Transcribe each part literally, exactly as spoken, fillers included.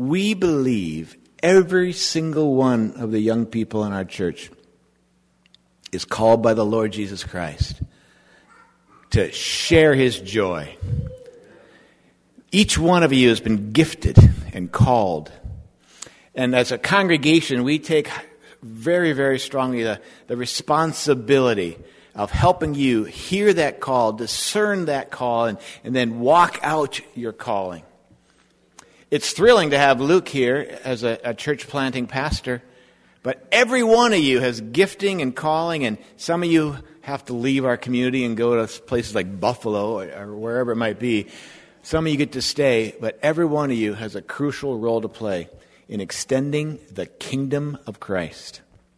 we believe every single one of the young people in our church is called by the Lord Jesus Christ to share his joy. Each one of you has been gifted and called. And as a congregation, we take very, very strongly the, the responsibility of helping you hear that call, discern that call, and, and then walk out your calling. It's thrilling to have Luke here as a, a church planting pastor, but every one of you has gifting and calling, and some of you have to leave our community and go to places like Buffalo or, or wherever it might be. Some of you get to stay, but every one of you has a crucial role to play in extending the kingdom of Christ.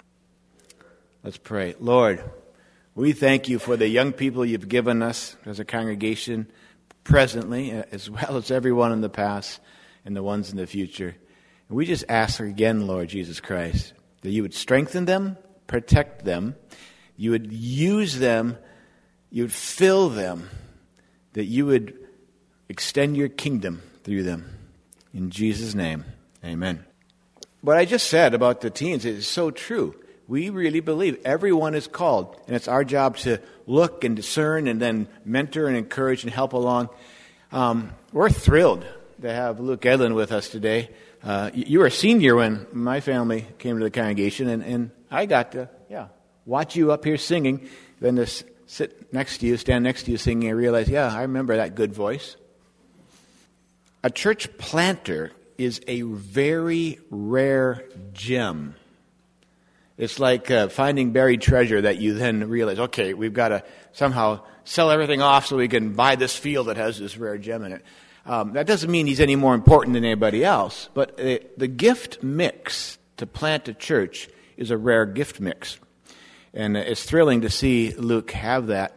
Let's pray. Lord, we thank you for the young people you've given us as a congregation presently, as well as everyone in the past and the ones in the future. And we just ask again, Lord Jesus Christ, that you would strengthen them, protect them, you would use them, you would fill them, that you would extend your kingdom through them. In Jesus' name, amen. What I just said about the teens is so true. We really believe everyone is called, and it's our job to look and discern and then mentor and encourage and help along. Um, we're thrilled to have Luke Edlin with us today. Uh, you were a senior when my family came to the congregation, and, and I got to, yeah, watch you up here singing, then to sit next to you, stand next to you singing, and realize, yeah, I remember that good voice. A church planter is a very rare gem. It's like uh, finding buried treasure that you then realize, okay, we've got to somehow sell everything off so we can buy this field that has this rare gem in it. Um, that doesn't mean he's any more important than anybody else, but uh, the gift mix to plant a church is a rare gift mix. And uh, it's thrilling to see Luke have that.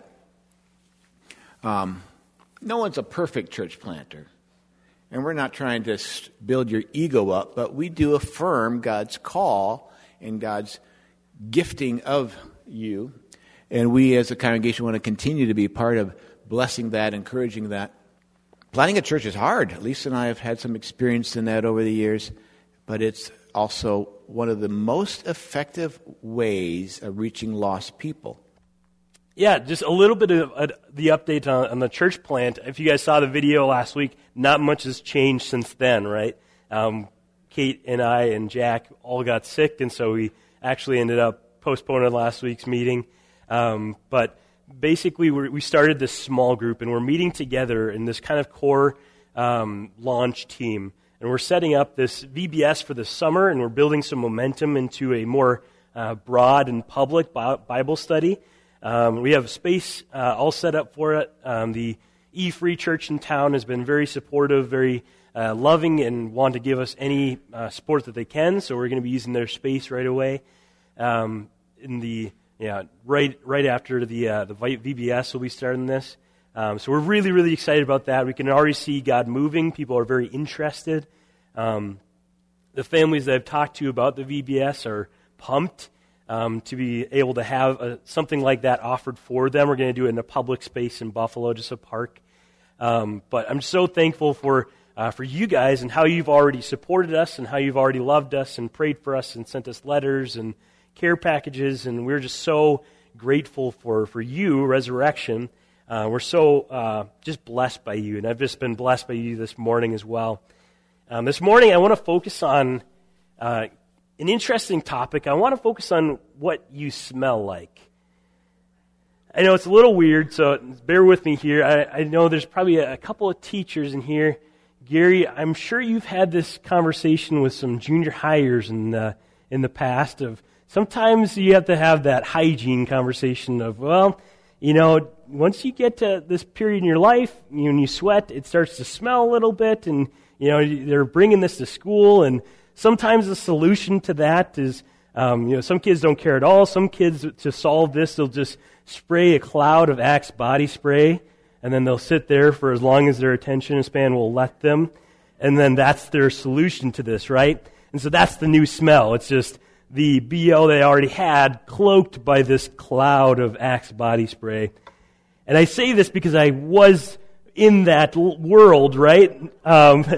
Um, no one's a perfect church planter. And we're not trying to build your ego up, but we do affirm God's call and God's gifting of you. And we as a congregation want to continue to be part of blessing that, encouraging that. Planting a church is hard. Lisa and I have had some experience in that over the years, but it's also one of the most effective ways of reaching lost people. Yeah, just a little bit of uh, the update on, on the church plant. If you guys saw the video last week, not much has changed since then, right? Um, Kate and I and Jack all got sick, and so we actually ended up postponing last week's meeting. Um, but basically, we're, we started this small group, and we're meeting together in this kind of core um, launch team. And we're setting up this V B S for the summer, and we're building some momentum into a more uh, broad and public Bible study. Um, we have space uh, all set up for it. Um, the E-Free Church in town has been very supportive, very uh, loving, and want to give us any uh, support that they can. So we're going to be using their space right away. Um, in the yeah, right right after the uh, the V B S, we'll be starting this. Um, so we're really really excited about that. We can already see God moving. People are very interested. Um, the families that I've talked to about the V B S are pumped. Um, to be able to have a, something like that offered for them. We're going to do it in a public space in Buffalo, just a park. Um, but I'm so thankful for uh, for you guys and how you've already supported us and how you've already loved us and prayed for us and sent us letters and care packages. And we're just so grateful for, for you, Resurrection. Uh, we're so uh, just blessed by you. And I've just been blessed by you this morning as well. Um, this morning I want to focus on Uh, An interesting topic. I want to focus on what you smell like. I know it's a little weird, so bear with me here. I, I know there's probably a, a couple of teachers in here. Gary, I'm sure you've had this conversation with some junior hires in the, in the past of sometimes you have to have that hygiene conversation of, well, you know, once you get to this period in your life, when you sweat, it starts to smell a little bit, and, you know, they're bringing this to school, and sometimes the solution to that is, um, you know, some kids don't care at all. Some kids, to solve this, they'll just spray a cloud of Axe body spray, and then they'll sit there for as long as their attention span will let them, and then that's their solution to this, right? And so that's the new smell. It's just the B O they already had cloaked by this cloud of Axe body spray. And I say this because I was in that world, right? Um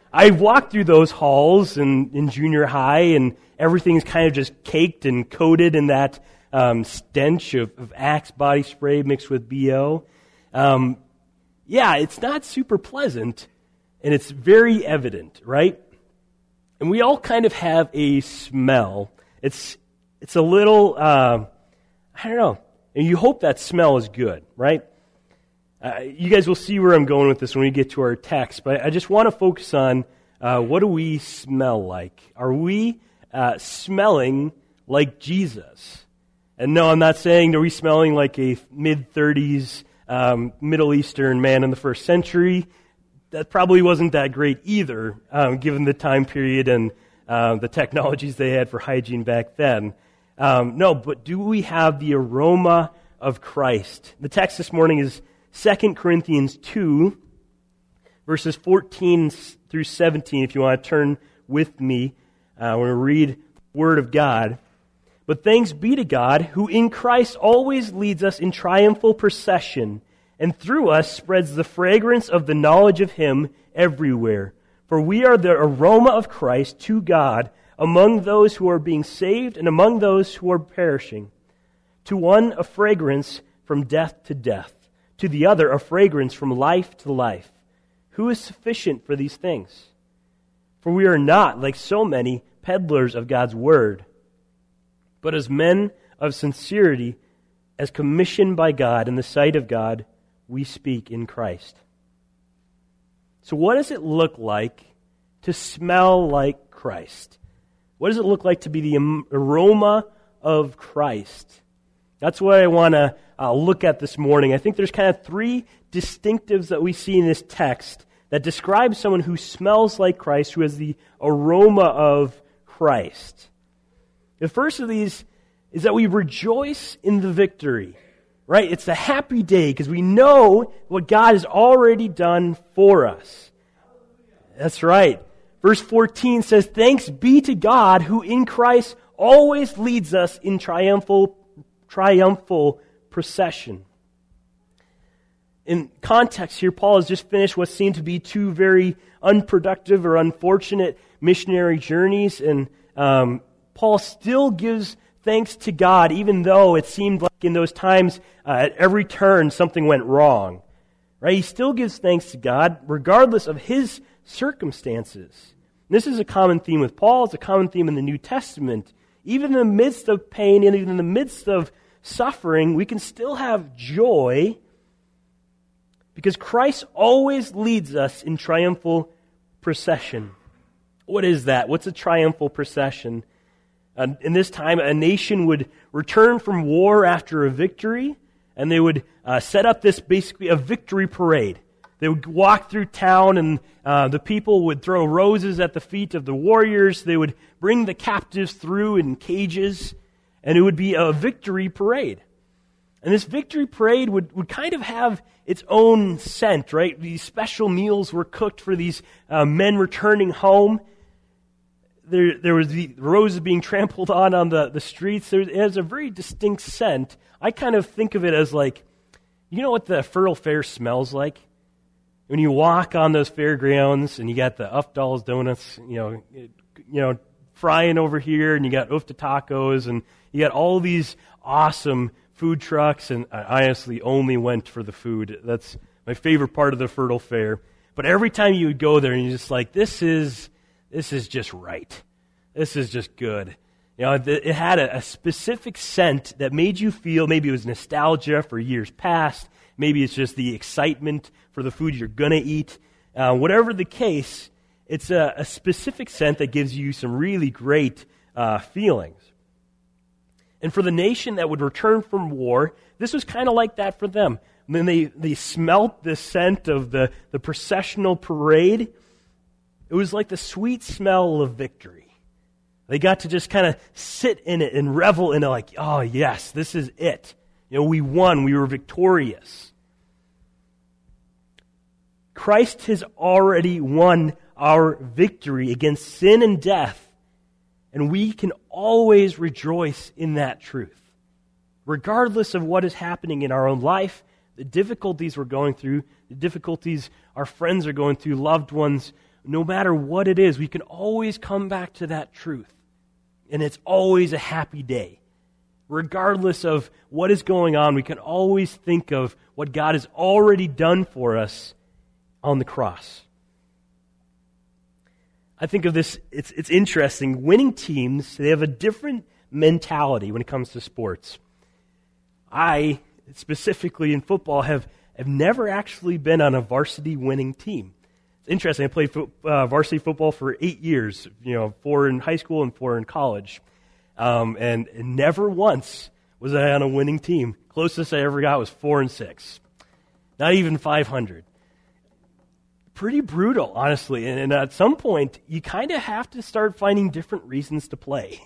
I walked through those halls in, in junior high, and everything's kind of just caked and coated in that um, stench of, of Axe body spray mixed with B O. Um, yeah, it's not super pleasant, and it's very evident, right? And we all kind of have a smell. It's it's a little, uh, I don't know, and you hope that smell is good, right? Uh, you guys will see where I'm going with this when we get to our text, but I just want to focus on uh, what do we smell like? Are we uh, smelling like Jesus? And no, I'm not saying are we smelling like a mid-thirties um, Middle Eastern man in the first century. That probably wasn't that great either, um, given the time period and uh, the technologies they had for hygiene back then. Um, no, but do we have the aroma of Christ? The text this morning is Second Corinthians two, verses fourteen through seventeen, if you want to turn with me. Uh, we're going to read the Word of God. But thanks be to God, who in Christ always leads us in triumphal procession, and through us spreads the fragrance of the knowledge of Him everywhere. For we are the aroma of Christ to God among those who are being saved and among those who are perishing. To one a fragrance from death to death, to the other a fragrance from life to life. Who is sufficient for these things? For we are not, like so many, peddlers of God's word, but as men of sincerity, as commissioned by God in the sight of God, we speak in Christ. So what does it look like to smell like Christ? What does it look like to be the aroma of Christ? That's what I want to uh, look at this morning. I think there's kind of three distinctives that we see in this text that describe someone who smells like Christ, who has the aroma of Christ. The first of these is that we rejoice in the victory, right? It's a happy day because we know what God has already done for us. That's right. Verse fourteen says, "Thanks be to God who in Christ always leads us in triumphal triumphal procession." In context here, Paul has just finished what seemed to be two very unproductive or unfortunate missionary journeys, and um, Paul still gives thanks to God, even though it seemed like in those times, uh, at every turn, something went wrong. Right? He still gives thanks to God, regardless of his circumstances. And this is a common theme with Paul. It's a common theme in the New Testament. Even in the midst of pain, and even in the midst of suffering, we can still have joy because Christ always leads us in triumphal procession. What is that? What's a triumphal procession? Uh, in this time, a nation would return from war after a victory, and they would uh, set up this basically a victory parade. They would walk through town, and uh, the people would throw roses at the feet of the warriors. They would bring the captives through in cages, and it would be a victory parade. And this victory parade would, would kind of have its own scent, right? These special meals were cooked for these uh, men returning home. There, there was the roses being trampled on on the, the streets. There, it has a very distinct scent. I kind of think of it as like, you know what the Fertile Fair smells like? When you walk on those fairgrounds and you got the Ufdal's donuts, you know, you know, frying over here, and you got Ufta tacos, and you got all these awesome food trucks, and I honestly only went for the food. That's my favorite part of the Fertile Fair. But every time you would go there, and you're just like, this is this is just right. This is just good. You know, it had a, a specific scent that made you feel, maybe it was nostalgia for years past, maybe it's just the excitement for the food you're going to eat. Uh, whatever the case, it's a, a specific scent that gives you some really great uh, feelings. And for the nation that would return from war, this was kind of like that for them. When they, they smelt the scent of the, the processional parade, it was like the sweet smell of victory. They got to just kind of sit in it and revel in it like, oh yes, this is it. You know, we won, we were victorious. Christ has already won our victory against sin and death, and we can always rejoice in that truth. Regardless of what is happening in our own life, the difficulties we're going through, the difficulties our friends are going through, loved ones, no matter what it is, we can always come back to that truth. And it's always a happy day. Regardless of what is going on, we can always think of what God has already done for us on the cross. I think of this, it's, it's interesting. Winning teams, they have a different mentality when it comes to sports. I, specifically in football, have, have never actually been on a varsity winning team. It's interesting. I played fo- uh, varsity football for eight years, you know, four in high school and four in college. Um, and, and never once was I on a winning team. Closest I ever got was four and six. Not even five hundred. Pretty brutal, honestly. And, and at some point, you kind of have to start finding different reasons to play.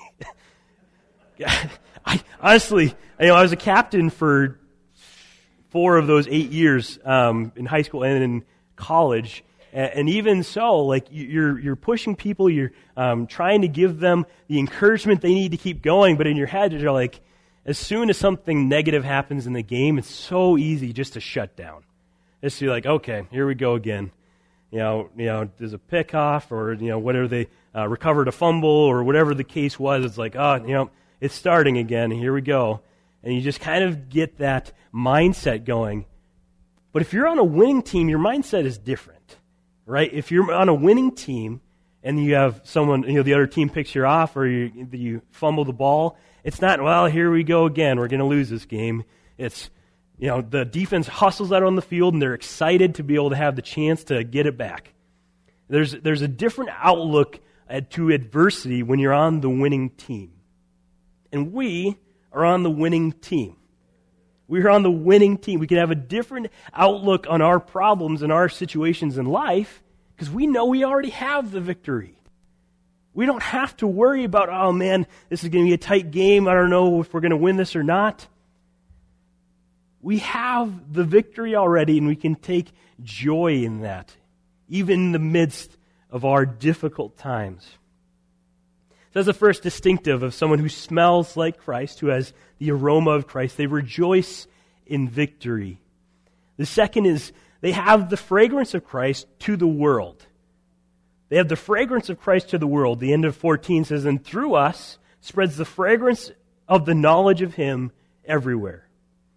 I honestly, you know, I was a captain for four of those eight years um, in high school and in college. And even so, like you're you're pushing people, you're um, trying to give them the encouragement they need to keep going, but in your head you're like, as soon as something negative happens in the game, it's so easy just to shut down. Just to be like, okay, here we go again. You know, you know, there's a pick off, or you know, whatever they uh, recovered a fumble, or whatever the case was. It's like, oh, you know, it's starting again. Here we go, and you just kind of get that mindset going. But if you're on a winning team, your mindset is different. Right? If you're on a winning team and you have someone, you know, the other team picks you off or you, you fumble the ball, it's not, well, here we go again. We're going to lose this game. It's, you know, the defense hustles out on the field and they're excited to be able to have the chance to get it back. There's, there's a different outlook to adversity when you're on the winning team. And we are on the winning team. We're on the winning team. We can have a different outlook on our problems and our situations in life because we know we already have the victory. We don't have to worry about, oh man, this is going to be a tight game. I don't know if we're going to win this or not. We have the victory already, and we can take joy in that, even in the midst of our difficult times. So that's the first distinctive of someone who smells like Christ, who has the aroma of Christ. They rejoice in victory. The second is they have the fragrance of Christ to the world. They have the fragrance of Christ to the world. The end of fourteen says, and through us spreads the fragrance of the knowledge of Him everywhere.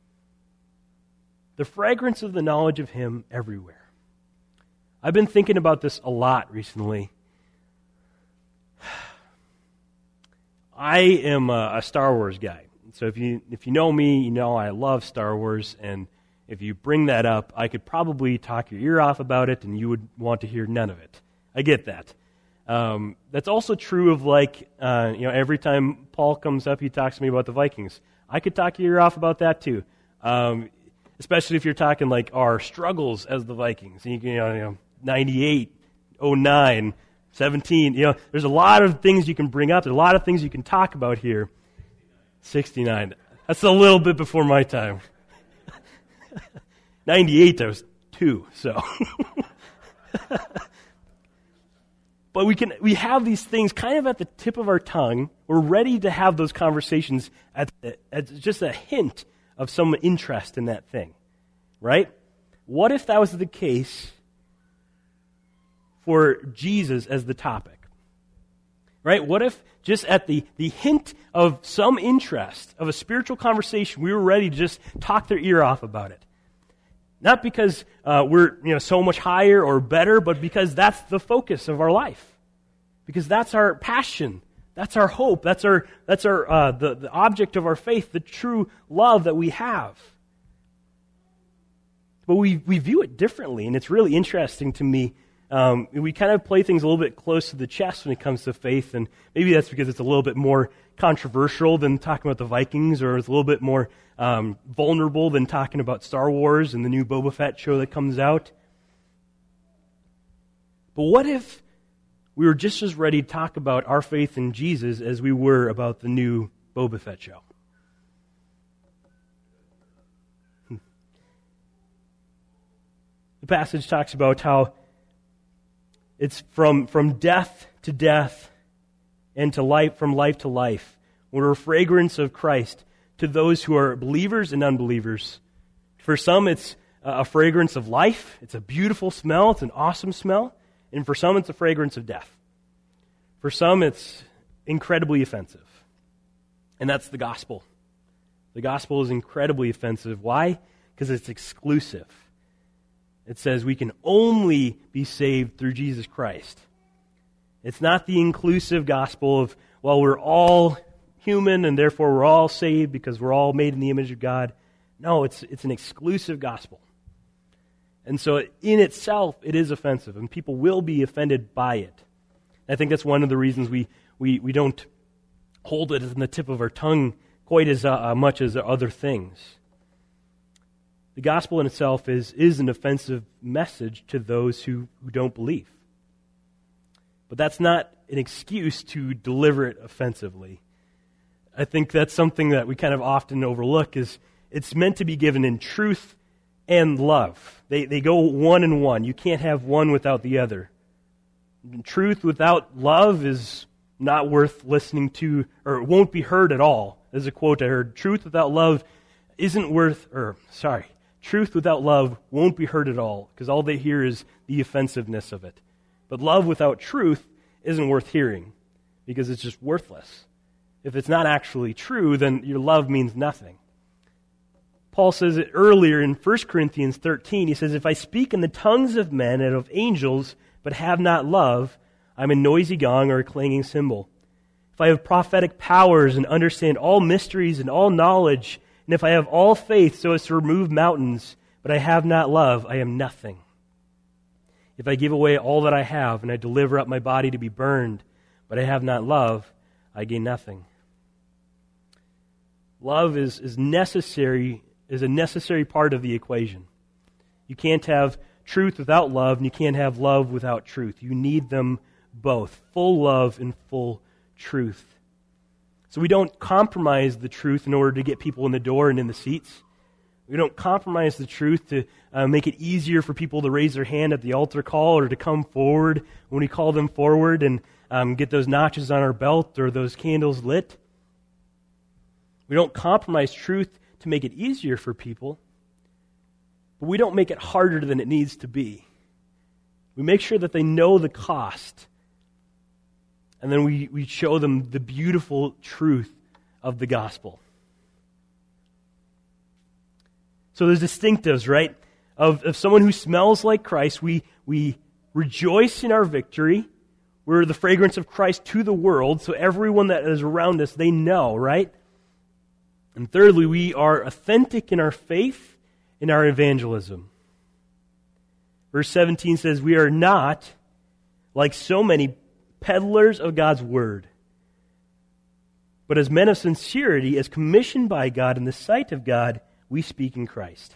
The fragrance of the knowledge of Him everywhere. I've been thinking about this a lot recently. I am a, a Star Wars guy. So if you if you know me, you know I love Star Wars, and if you bring that up, I could probably talk your ear off about it, and you would want to hear none of it. I get that. Um, that's also true of like, uh, you know, every time Paul comes up, he talks to me about the Vikings. I could talk your ear off about that too, um, especially if you're talking like our struggles as the Vikings. You can, you know, you know ninety-eight, oh nine, seventeen, you know, there's a lot of things you can bring up. There's a lot of things you can talk about here. sixty-nine. That's a little bit before my time. ninety-eight, I was two, so. But we can we have these things kind of at the tip of our tongue. We're ready to have those conversations at, at just a hint of some interest in that thing, right? What if that was the case for Jesus as the topic? Right? What if just at the, the hint of some interest, of a spiritual conversation, we were ready to just talk their ear off about it? Not because uh, we're you know so much higher or better, but because that's the focus of our life. Because that's our passion. That's our hope. That's our that's our uh, the, the object of our faith, the true love that we have. But we, we view it differently, and it's really interesting to me. Um, we kind of play things a little bit close to the chest when it comes to faith, and maybe that's because it's a little bit more controversial than talking about the Vikings, or it's a little bit more um, vulnerable than talking about Star Wars and the new Boba Fett show that comes out. But what if we were just as ready to talk about our faith in Jesus as we were about the new Boba Fett show? The passage talks about how it's from, from death to death and to life, from life to life. We're a fragrance of Christ to those who are believers and unbelievers. For some, it's a fragrance of life. It's a beautiful smell. It's an awesome smell. And for some, it's a fragrance of death. For some, it's incredibly offensive. And that's the gospel. The gospel is incredibly offensive. Why? Because it's exclusive. It says we can only be saved through Jesus Christ. It's not the inclusive gospel of, well, we're all human and therefore we're all saved because we're all made in the image of God. No, it's it's an exclusive gospel. And so in itself, it is offensive, and people will be offended by it. I think that's one of the reasons we, we, we don't hold it on the tip of our tongue quite as uh, much as other things. The gospel in itself is, is an offensive message to those who, who don't believe. But that's not an excuse to deliver it offensively. I think that's something that we kind of often overlook, is it's meant to be given in truth and love. They they go one and one. You can't have one without the other. Truth without love is not worth listening to, or it won't be heard at all. There's a quote I heard: truth without love isn't worth, or sorry, truth without love won't be heard at all, because all they hear is the offensiveness of it. But love without truth isn't worth hearing, because it's just worthless. If it's not actually true, then your love means nothing. Paul says it earlier in First Corinthians thirteen. He says, if I speak in the tongues of men and of angels, but have not love, I'm a noisy gong or a clanging cymbal. If I have prophetic powers and understand all mysteries and all knowledge, and if I have all faith so as to remove mountains, but I have not love, I am nothing. If I give away all that I have, and I deliver up my body to be burned, but I have not love, I gain nothing. Love is, is necessary, is a necessary part of the equation. You can't have truth without love, and you can't have love without truth. You need them both, full love and full truth. So we don't compromise the truth in order to get people in the door and in the seats. We don't compromise the truth to uh, make it easier for people to raise their hand at the altar call or to come forward when we call them forward and um, get those notches on our belt or those candles lit. We don't compromise truth to make it easier for people, but we don't make it harder than it needs to be. We make sure that they know the cost, and then we, we show them the beautiful truth of the gospel. So there's distinctives, right? Of, of someone who smells like Christ, we, we rejoice in our victory. We're the fragrance of Christ to the world, so everyone that is around us, they know, right? And thirdly, we are authentic in our faith, in our evangelism. Verse seventeen says, we are not like so many peddlers of God's word, but as men of sincerity, as commissioned by God in the sight of God, we speak in Christ.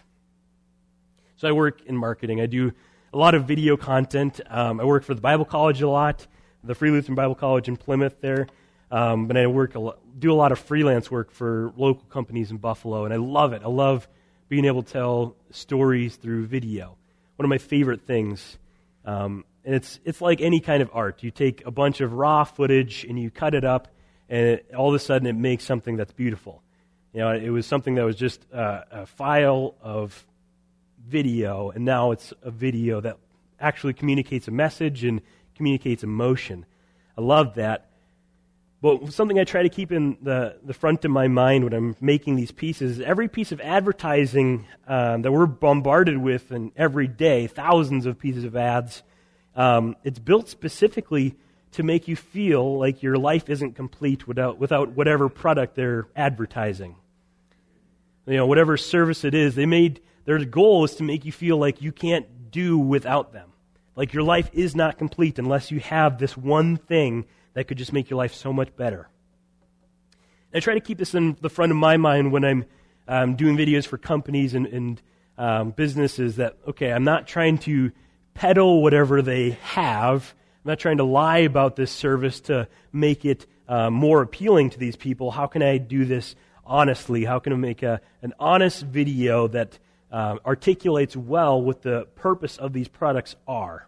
So I work in marketing. I do a lot of video content. Um, I work for the Bible College a lot, the Free Lutheran Bible College in Plymouth there. Um, but I work a lot, do a lot of freelance work for local companies in Buffalo, and I love it. I love being able to tell stories through video. One of my favorite things. Um, and it's it's like any kind of art. You take a bunch of raw footage and you cut it up, and it, all of a sudden it makes something that's beautiful. You know, it was something that was just uh, a file of video, and now it's a video that actually communicates a message and communicates emotion. I love that. But something I try to keep in the, the front of my mind when I'm making these pieces, every piece of advertising um, that we're bombarded with and every day, thousands of pieces of ads, um, it's built specifically to make you feel like your life isn't complete without without whatever product they're advertising. You know, whatever service it is, they made their goal is to make you feel like you can't do without them. Like your life is not complete unless you have this one thing that could just make your life so much better. And I try to keep this in the front of my mind when I'm um, doing videos for companies and, and um, businesses that, okay, I'm not trying to peddle whatever they have. I'm not trying to lie about this service to make it uh, more appealing to these people. How can I do this honestly? How can I make a, an honest video that uh, articulates well what the purpose of these products are?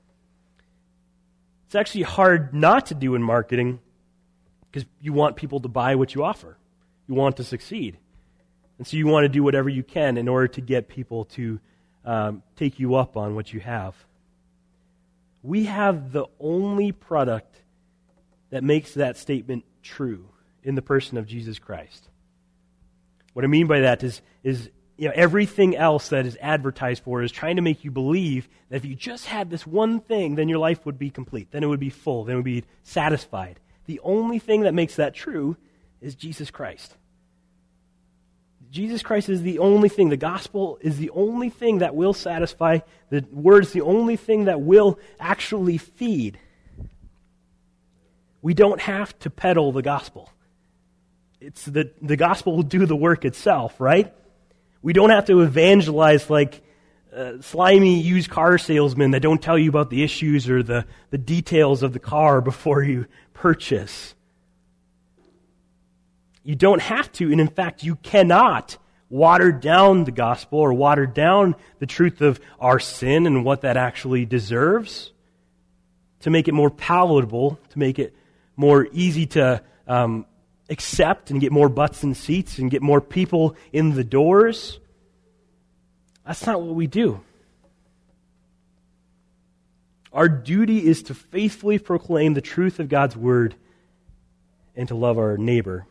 It's actually hard not to do in marketing because you want people to buy what you offer. You want to succeed. And so you want to do whatever you can in order to get people to um, take you up on what you have. We have the only product that makes that statement true in the person of Jesus Christ. What I mean by that is, is you know, everything else that is advertised for is trying to make you believe that if you just had this one thing, then your life would be complete. Then it would be full. Then it would be satisfied. The only thing that makes that true is Jesus Christ. Jesus Christ is the only thing. The gospel is the only thing that will satisfy. The word is the only thing that will actually feed. We don't have to peddle the gospel. It's the, the gospel will do the work itself, right? We don't have to evangelize like uh, slimy used car salesmen that don't tell you about the issues or the, the details of the car before you purchase. You don't have to, and in fact, you cannot water down the gospel or water down the truth of our sin and what that actually deserves to make it more palatable, to make it more easy to um, accept and get more butts in seats and get more people in the doors. That's not what we do. Our duty is to faithfully proclaim the truth of God's word and to love our neighbor.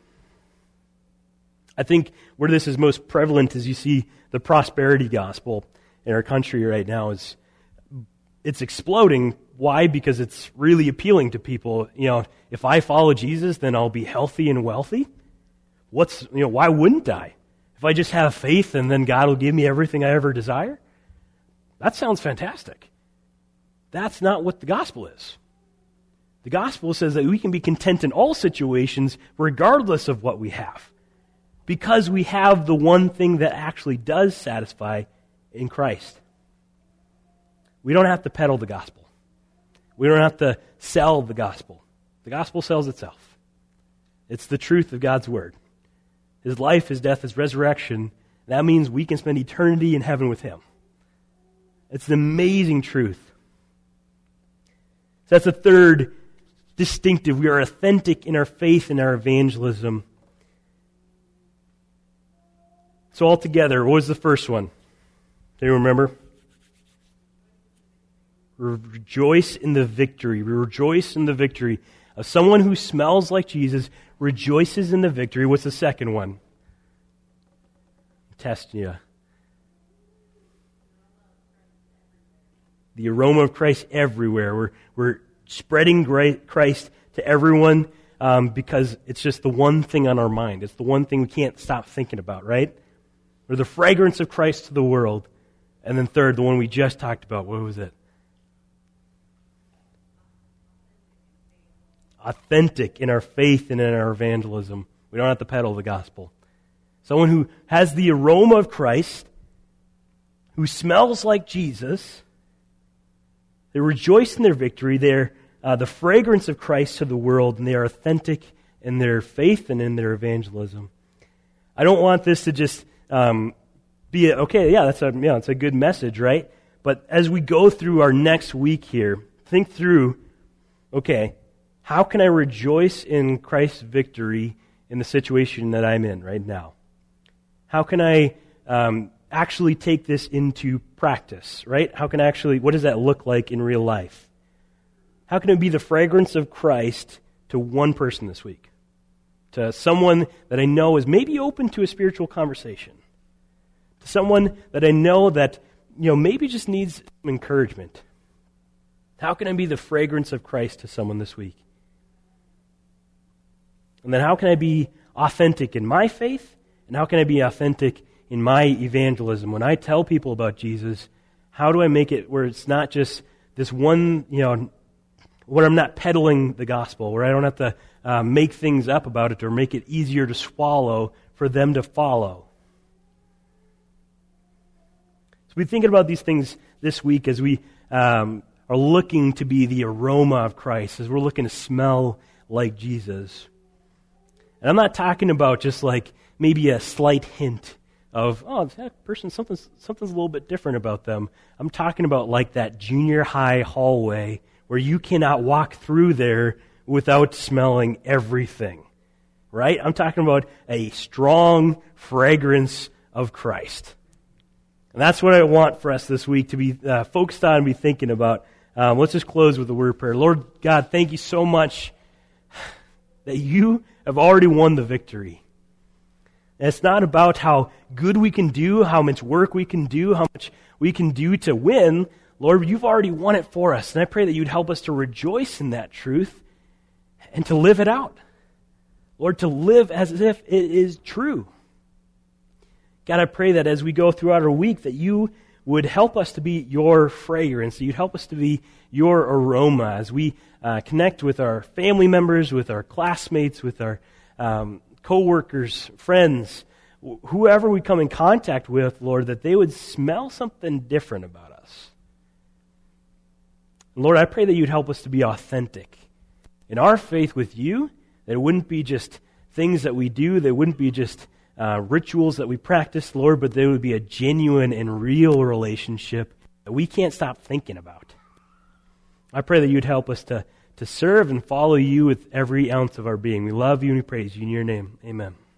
I think where this is most prevalent is you see the prosperity gospel in our country right now is it's exploding. Why? Because it's really appealing to people. You know, if I follow Jesus, then I'll be healthy and wealthy. What's, you know, why wouldn't I? If I just have faith and then God will give me everything I ever desire? That sounds fantastic. That's not what the gospel is. The gospel says that we can be content in all situations regardless of what we have, because we have the one thing that actually does satisfy in Christ. We don't have to peddle the gospel. We don't have to sell the gospel. The gospel sells itself. It's the truth of God's word. His life, His death, His resurrection. That means we can spend eternity in heaven with Him. It's an amazing truth. So that's the third distinctive. We are authentic in our faith and our evangelism. So altogether, what was the first one? Do you remember? We rejoice in the victory. We rejoice in the victory of someone who smells like Jesus, rejoices in the victory. What's the second one? I'm testing you. The aroma of Christ everywhere. We're, we're spreading Christ to everyone um, because it's just the one thing on our mind. It's the one thing we can't stop thinking about, right? Or the fragrance of Christ to the world. And then third, the one we just talked about. What was it? Authentic in our faith and in our evangelism. We don't have to peddle the gospel. Someone who has the aroma of Christ, who smells like Jesus. They rejoice in their victory. They're uh, the fragrance of Christ to the world, and they are authentic in their faith and in their evangelism. I don't want this to just um, be a, okay, yeah, that's a yeah, it's a good message, right? But as we go through our next week here, think through, okay, how can I rejoice in Christ's victory in the situation that I'm in right now? How can I um, actually take this into practice, right? How can I actually, what does that look like in real life? How can it be the fragrance of Christ to one person this week? To someone that I know is maybe open to a spiritual conversation? To someone that I know that, you know, maybe just needs some encouragement? How can I be the fragrance of Christ to someone this week? And then how can I be authentic in my faith? And how can I be authentic in my evangelism? When I tell people about Jesus, how do I make it where it's not just this one, you know, where I'm not peddling the gospel, where I don't have to uh, make things up about it or make it easier to swallow for them to follow? So we're thinking about these things this week as we um, are looking to be the aroma of Christ, as we're looking to smell like Jesus. And I'm not talking about just like maybe a slight hint of, oh, that person, something's, something's a little bit different about them. I'm talking about like that junior high hallway where you cannot walk through there without smelling everything, right? I'm talking about a strong fragrance of Christ. And that's what I want for us this week to be uh, focused on and be thinking about. Um, let's just close with a word of prayer. Lord God, thank you so much that you have already won the victory. And it's not about how good we can do, how much work we can do, how much we can do to win. Lord, you've already won it for us. And I pray that you'd help us to rejoice in that truth and to live it out. Lord, to live as if it is true. God, I pray that as we go throughout our week, that you would help us to be your fragrance, that you'd help us to be your aroma as we uh, connect with our family members, with our classmates, with our um, co-workers, friends, wh- whoever we come in contact with, Lord, that they would smell something different about us. And Lord, I pray that you'd help us to be authentic in our faith with you, that it wouldn't be just things that we do, they wouldn't be just uh, rituals that we practice, Lord, but there would be a genuine and real relationship that we can't stop thinking about. I pray that you'd help us to, to serve and follow you with every ounce of our being. We love you and we praise you in your name. Amen.